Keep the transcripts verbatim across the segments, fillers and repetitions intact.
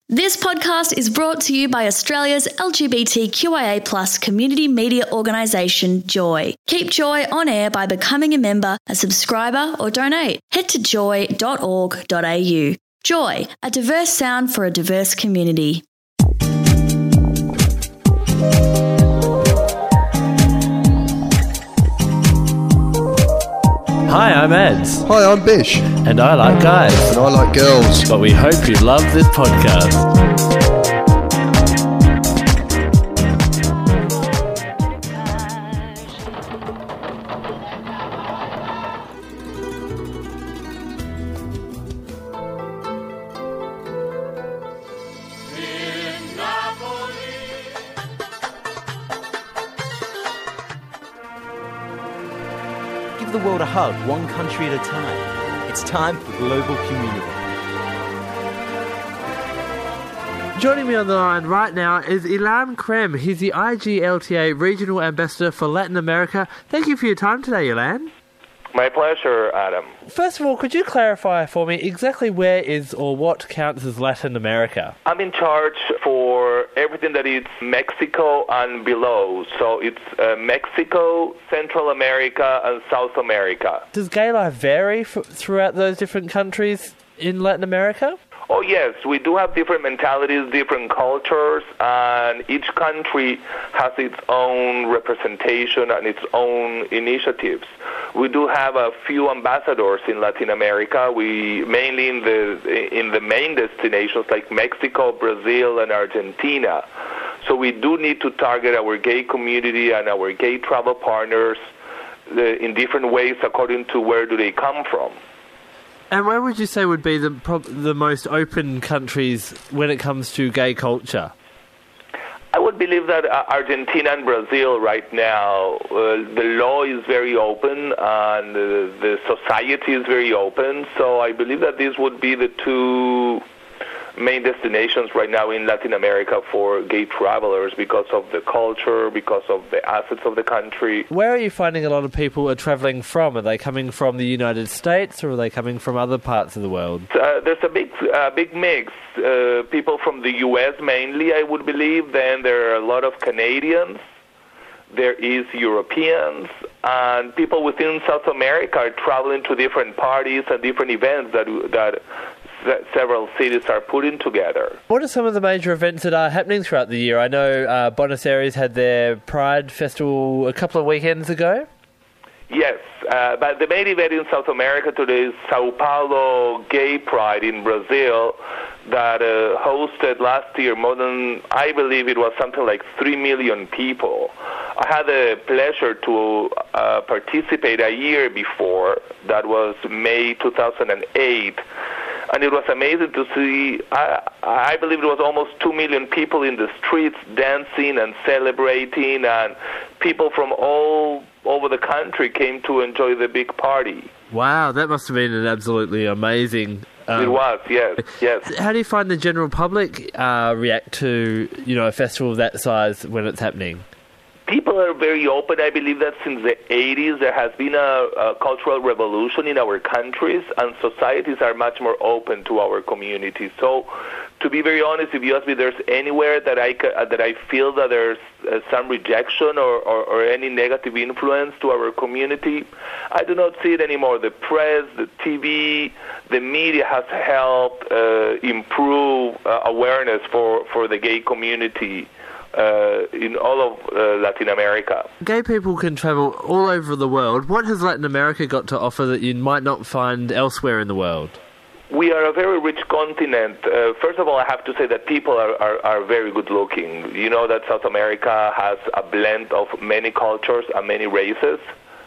This podcast is brought to you by Australia's L G B T Q I A plus community media organisation, Joy. Keep Joy on air by becoming a member, a subscriber or donate. Head to joy dot org dot a u. Joy, a diverse sound for a diverse community. Hi, I'm Eds. Hi, I'm Bish. And I like guys. And I like girls. But we hope you love this podcast. Give the world a hug, one country at a time. It's time for global community. Joining me on the line right now is Ilan Krem. He's the I G L T A Regional Ambassador for Latin America. Thank you for your time today, Ilan. My pleasure, Adam. First of all, could you clarify for me exactly where is or what counts as Latin America? I'm in charge for everything that is Mexico and below. So it's uh, Mexico, Central America, and South America. Does gay life vary f- throughout those different countries in Latin America? Oh, yes. We do have different mentalities, different cultures, and each country has its own representation and its own initiatives. We do have a few ambassadors in Latin America. We mainly in the in the main destinations like Mexico, Brazil, and Argentina. So we do need to target our gay community and our gay travel partners in different ways according to where do they come from. And where would you say would be the prob- the most open countries when it comes to gay culture? I would believe that uh, Argentina and Brazil right now, uh, the law is very open and uh, the society is very open. So I believe that these would be the two main destinations right now in Latin America for gay travelers because of the culture, because of the assets of the country. Where are you finding a lot of people are travelling from? Are they coming from the United States or are they coming from other parts of the world? Uh, there's a big uh, big mix. Uh, people from the U S mainly, I would believe. Then there are a lot of Canadians. There is Europeans. And people within South America are traveling to different parties and different events that that several cities are putting together. What are some of the major events that are happening throughout the year? I know uh, Buenos Aires had their Pride Festival a couple of weekends ago. Yes, uh, but the main event in South America today is Sao Paulo Gay Pride in Brazil that uh, hosted last year more than, I believe it was something like three million people. I had the pleasure to uh, participate a year before, that was May two thousand eight, and it was amazing to see, I, I believe it was almost two million people in the streets dancing and celebrating, and people from all over the country came to enjoy the big party. Wow, that must have been an absolutely amazing... Um, it was, yes, yes. How do you find the general public uh, react to, you know, a festival of that size when it's happening? People are very open. I believe that since the eighties there has been a, a cultural revolution in our countries, and societies are much more open to our community. So, to be very honest, if you ask me, there's anywhere that I uh, that I feel that there's uh, some rejection or, or, or any negative influence to our community, I do not see it anymore. The press, the T V, the media has helped uh, improve uh, awareness for, for the gay community Uh, in all of uh, Latin America. Gay people can travel all over the world. What has Latin America got to offer that you might not find elsewhere in the world? We are a very rich continent. Uh, first of all, I have to say that people are, are, are very good looking. You know that South America has a blend of many cultures and many races.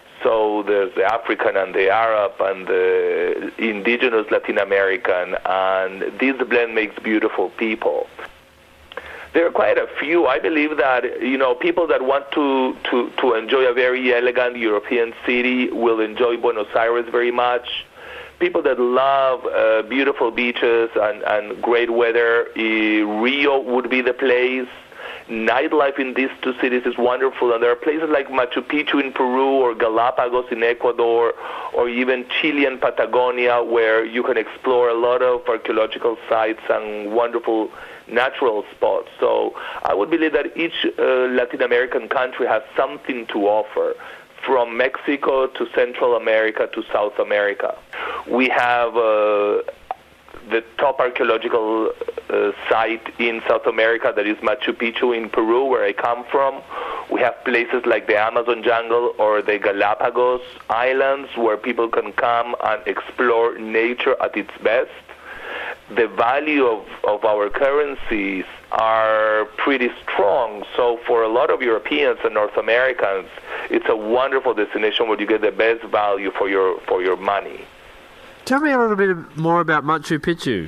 So there's the African and the Arab and the indigenous Latin American, and this blend makes beautiful people. There are quite a few. I believe that, you know, people that want to, to, to enjoy a very elegant European city will enjoy Buenos Aires very much. People that love uh, beautiful beaches and, and great weather, uh, Rio would be the place. Nightlife in these two cities is wonderful, and there are places like Machu Picchu in Peru or Galapagos in Ecuador or even Chile and Patagonia where you can explore a lot of archaeological sites and wonderful natural spots. So I would believe that each uh, Latin American country has something to offer, from Mexico to Central America to South America. We have uh, the top archaeological uh, site in South America, that is Machu Picchu in Peru, where I come from. We have places like the Amazon jungle or the Galapagos Islands, where people can come and explore nature at its best. The value of, of our currencies are pretty strong, so for a lot of Europeans and North Americans, it's a wonderful destination where you get the best value for your for your money. Tell me a little bit more about Machu Picchu.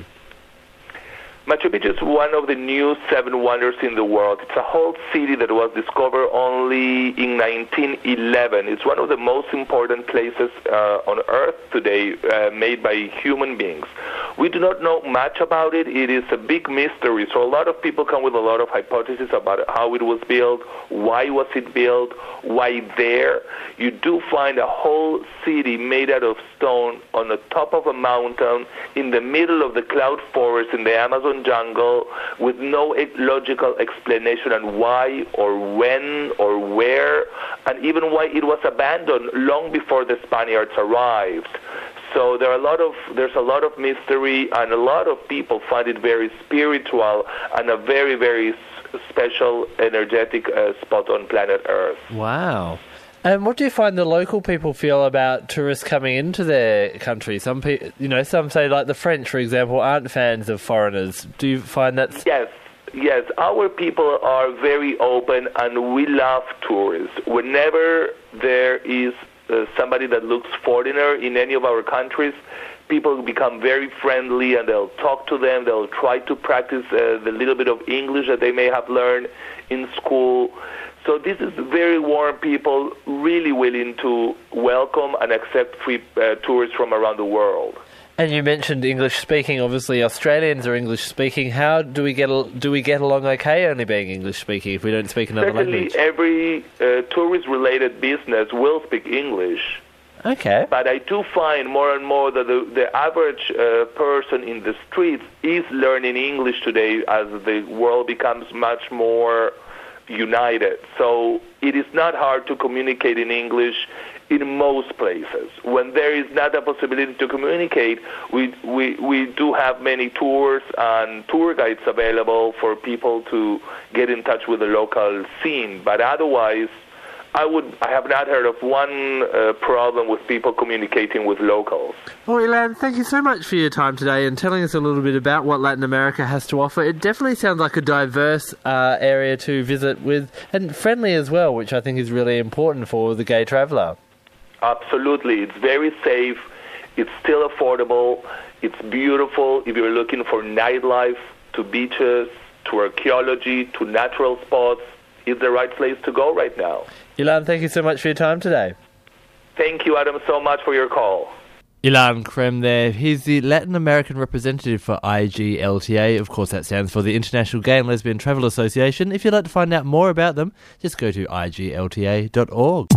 Machu Picchu is one of the new seven wonders in the world. It's a whole city that was discovered only in nineteen eleven. It's one of the most important places uh, on Earth today, uh, made by human beings. We do not know much about it. It is a big mystery. So a lot of people come with a lot of hypotheses about how it was built, why was it built, why there. You do find a whole city made out of stone on the top of a mountain in the middle of the cloud forest in the Amazon jungle, with no logical explanation on why or when or where, and even why it was abandoned long before the Spaniards arrived. So there are a lot of there's a lot of mystery, and a lot of people find it very spiritual and a very, very special, energetic uh, spot on planet Earth. Wow. And what do you find the local people feel about tourists coming into their country? Some people, you know, some say, like the French, for example, aren't fans of foreigners. Do you find that? Yes, yes. Our people are very open, and we love tourists. Whenever there is uh, somebody that looks foreigner in any of our countries, people become very friendly, and they'll talk to them. They'll try to practice uh, the little bit of English that they may have learned in school. So this is very warm people, really willing to welcome and accept free uh, tourists from around the world. And you mentioned English speaking. Obviously, Australians are English speaking. How do we get do we get along okay, only being English speaking, if we don't speak another Certainly, language? every uh, tourist-related business will speak English. Okay. But I do find more and more that the, the average uh, person in the streets is learning English today, as the world becomes much more united. So it is not hard to communicate in English in most places. When there is not a possibility to communicate, we, we, we do have many tours and tour guides available for people to get in touch with the local scene. But otherwise, I would. I have not heard of one uh, problem with people communicating with locals. Well, Ilan, thank you so much for your time today and telling us a little bit about what Latin America has to offer. It definitely sounds like a diverse uh, area to visit with, and friendly as well, which I think is really important for the gay traveller. Absolutely. It's very safe. It's still affordable. It's beautiful. If you're looking for nightlife, to beaches, to archaeology, to natural spots, it's the right place to go right now. Ilan, thank you so much for your time today. Thank you, Adam, so much for your call. Ilan Krem there. He's the Latin American representative for I G L T A. Of course, that stands for the International Gay and Lesbian Travel Association. If you'd like to find out more about them, just go to I G L T A dot org.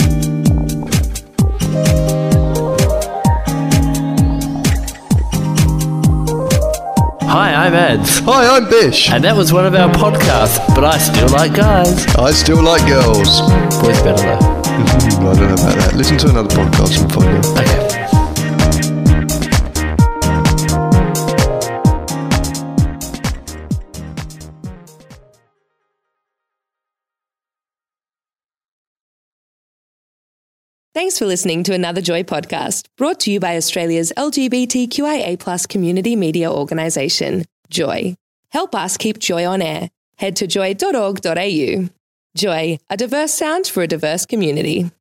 Hi, I'm Ads. Hi, I'm Bish. And that was one of our podcasts, but I still like guys. I still like girls. Boys better though. I don't know about that. Listen to another podcast and find out. Okay. Thanks for listening to another Joy podcast, brought to you by Australia's L G B T Q I A plus community media organisation, Joy. Help us keep Joy on air. Head to joy dot org dot a u. Joy, a diverse sound for a diverse community.